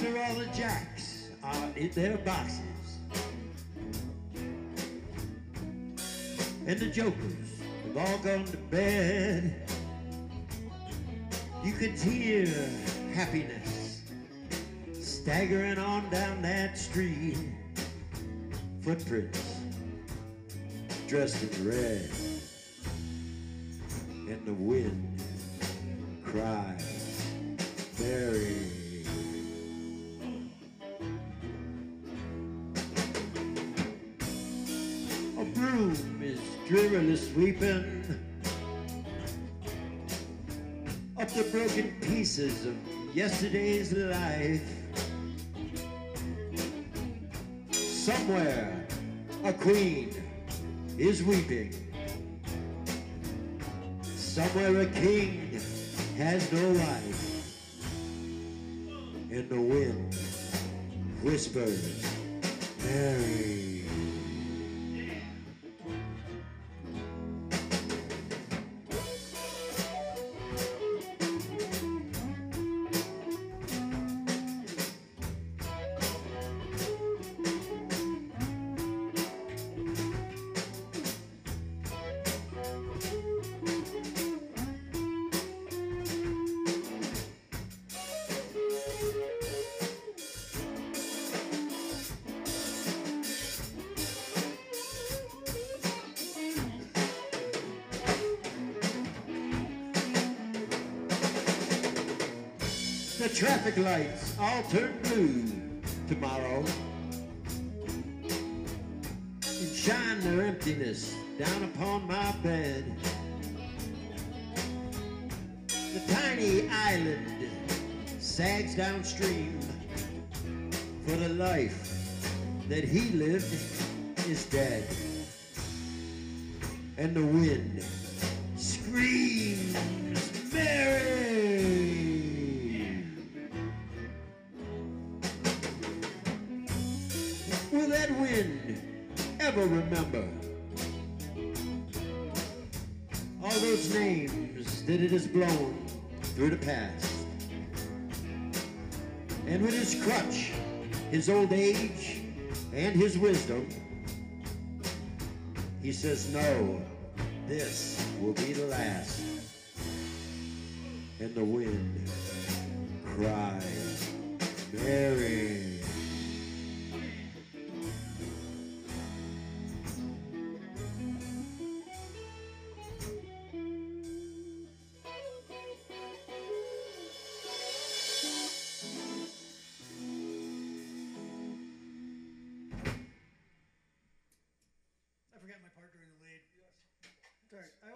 After all the jacks are in their boxes and the jokers have all gone to bed, you could hear happiness staggering on down that street. Footprints dressed in red, and the wind cries, Mary. A broom is drearily sweeping up the broken pieces of yesterday's life. Somewhere a queen is weeping. Somewhere a king has no life. And the wind whispers, Mary. The traffic lights all turn blue tomorrow and shine their emptiness down upon my bed. The tiny island sags downstream, for the life that he lived is dead. And the wind screams, Mary! Will that wind ever remember all those names that it has blown through the past? And with his crutch, his old age, and his wisdom, he says, no, this will be the last. And the wind cries, Mary. I forgot my part during the lead. Sorry.